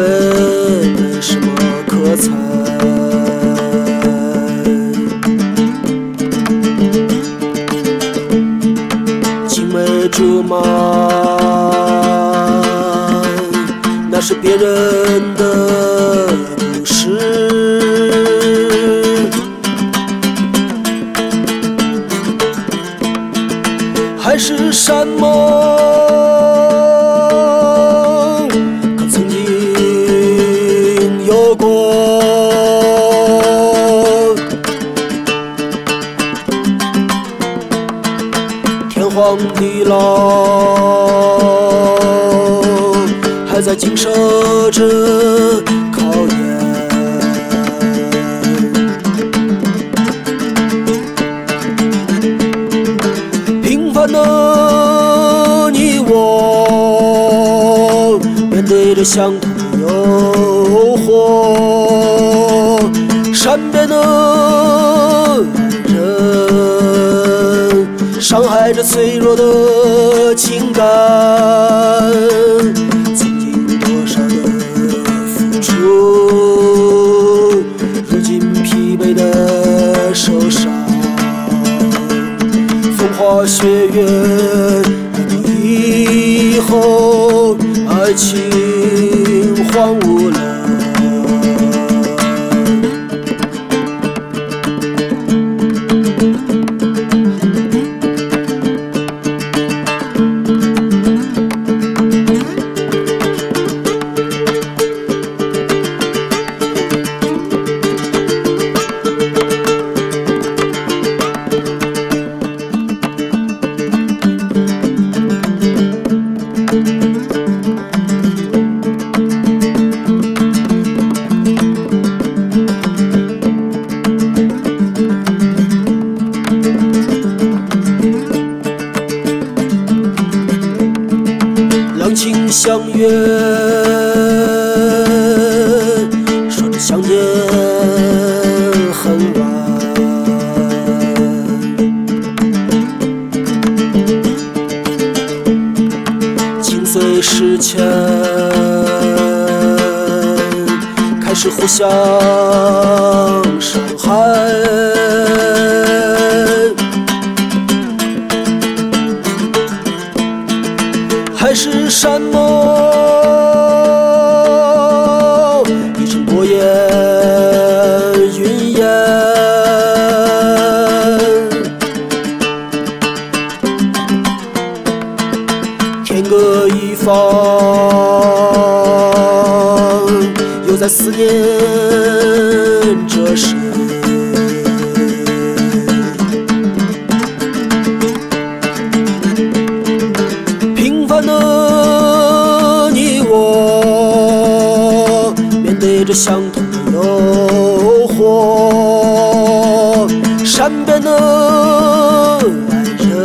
没什么可猜。青梅竹马，那是别人的故事，海誓山盟，可曾经有过。天荒地老，还在经受着考验。平凡的你我，面对着相同的诱惑，善变的爱人，伤害着脆弱的情感。曾经多少的付出，如今疲惫的受伤。风花雪月以后，爱情荒芜了。两情相悦，说着相见恨晚。情随事迁，开始互相伤害。海誓山盟，已成过眼云烟。天各一方，又在思念着谁？平凡的你我，面对着相同的诱惑，善变的爱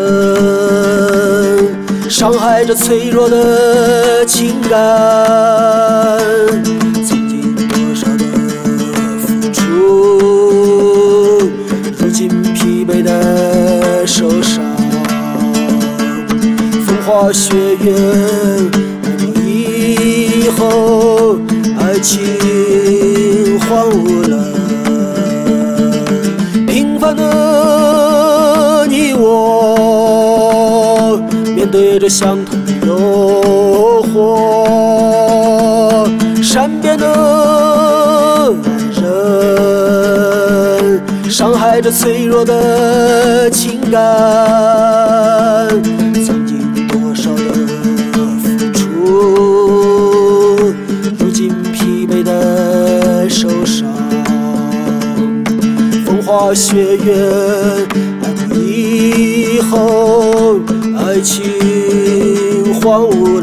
人，伤害着脆弱的情感。曾经多少的付出，如今疲惫的受伤。风花雪月以后，爱情荒芜了。平凡的你我，面对着相同的诱惑，善变的爱人，伤害着脆弱的情感。曾经多少的付出，如今疲惫的受伤。风花雪月以后，爱情荒芜了。